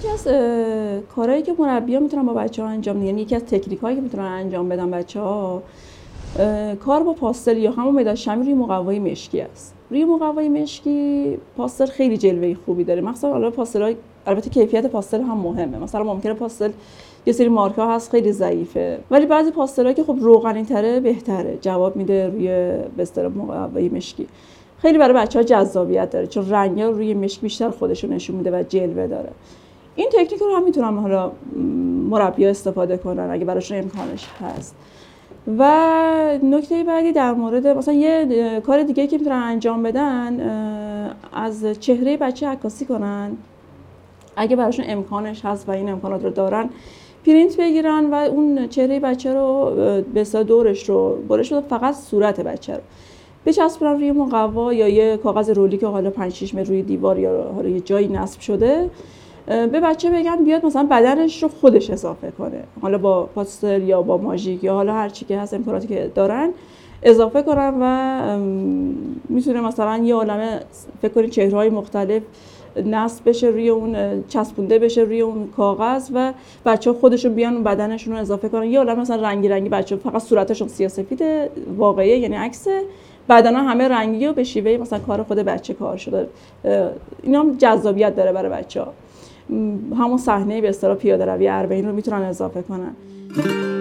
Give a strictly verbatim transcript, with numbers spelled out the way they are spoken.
یکی از کارهایی که مربی‌ها میتونن با بچه‌ها انجام بدن، یعنی یکی از تکنیک‌هایی که میتونن انجام بدن بچه‌ها، کار با پاستل یا همون مداد شمی روی مقوای مشکی است. روی مقوای مشکی پاستل خیلی جلوه خوبی داره، مثلا حالا پاستل‌های، البته کیفیت پاستل هم مهمه. مثلا ممکنه پاستل یه سری مارک‌ها هست خیلی ضعیفه، ولی بعضی پاستل‌ها که خب روغنی‌تره بهتره، جواب میده روی به اصطلاح مقوای مشکی. خیلی برای بچه‌ها جذابیت داره چون رنگ‌ها روی مشک بیشتر خودشو نشون میده و جلوه داره. این تکنیک رو هم میتونن حالا مربی‌ها استفاده کنن اگه براشون امکانش هست. و نکته بعدی در مورد مثلا یه کار دیگه که میتونن انجام بدن، از چهره بچه عکاسی کنن اگه براشون امکانش هست و این امکانات رو دارن، پرینت بگیرن و اون چهره بچه رو به اصطلاح دورش رو برش بدن، فقط صورت بچه رو بچسبونن روی مقوا یا یه کاغذ رولی که حالا پنج شش متر روی دیوار یا حالا یه جایی نصب شده، به بچه بگن بیاد مثلا بدنش رو خودش اضافه کنه، حالا با پاستل یا با ماژیک یا حالا هر چی که هست امکاناتی که دارن اضافه کنن و میتونه مثلا یه عالمه فکر کنید چهره‌های مختلف نصب بشه روی اون، چسبونده بشه روی اون کاغذ و بچه‌ها خودشون بیان بدنشون رو اضافه کنن. یه عالمه مثلا رنگی رنگی بچه‌ها فقط صورتشون سیاه‌سفید واقعیه، یعنی عکس، بدنها همه رنگی و به شیوه مثلا کار خود بچه کار شده. اینا هم جذابیت داره برای بچه‌ها. همون صحنه به اصطلاح پیاده روی اربعین رو میتونن اضافه کنن.